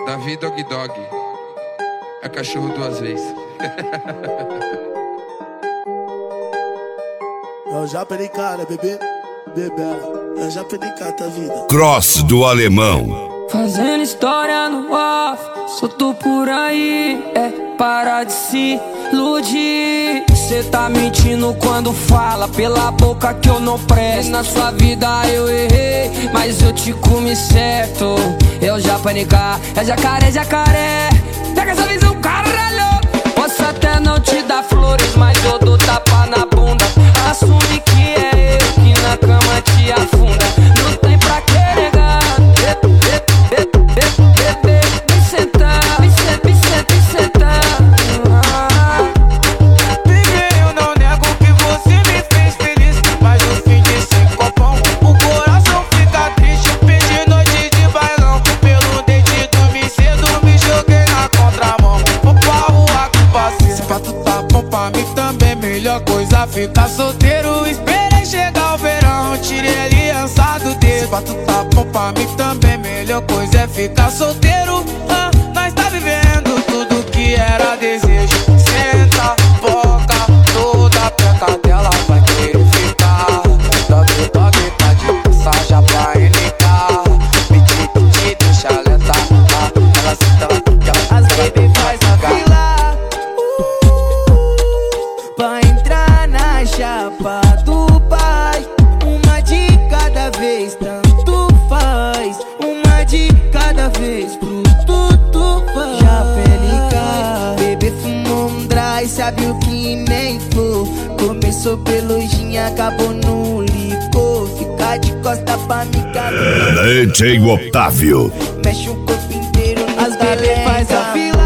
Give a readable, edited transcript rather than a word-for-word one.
Davi Dog Dog. É cachorro duas vezes. Eu já perdi cara, bebê, bebela. Eu já perdi cara, tá vida. Cross do Alemão. Fazendo história no off, solto por aí, para de se iludir. Cê tá mentindo quando fala pela boca que eu não presto. Na sua vida eu errei, mas eu te comi certo. Eu já panicar, é jacaré, jacaré. Pega essa visão, caralho. Posso até não te dar flores, mas eu dou tapa na bunda. Assume que é eu que na cama te afunda. Não tem pra que negar. Vem sentar, vem sentar. Eu não nego que você me fez feliz, mas no fim desse copão o coração fica triste. Perdi noite de bailão, pelo dente dormi cedo, me joguei na contramão. Vou pra rua com paciência. Se pra tu tá bom pra mim também, melhor coisa ficar solteiro. Esperei chegar o verão, tirei a aliança do dedo. Se pra tu tá bom pra mim também, melhor coisa é ficar solteiro. Nós tá vivendo tudo que era desejo. Senta, boca, toda peca dela vai querer ficar. Dog Dog tá de passagem pra NK. Pedi, deixa lenta. Ela senta, as baby faz a fila pra entrar na chapa do pai. Uma de cada vez, tanto faz. Uma de cada vez, pro tudo faz. Já pelica, bebê fumou um dry, sabe o que nem flor. Começou pelo gin, acabou no licor. Fica de costa pra me calar. DJ Otávio. Mexe o corpo inteiro, as bebê faz a fila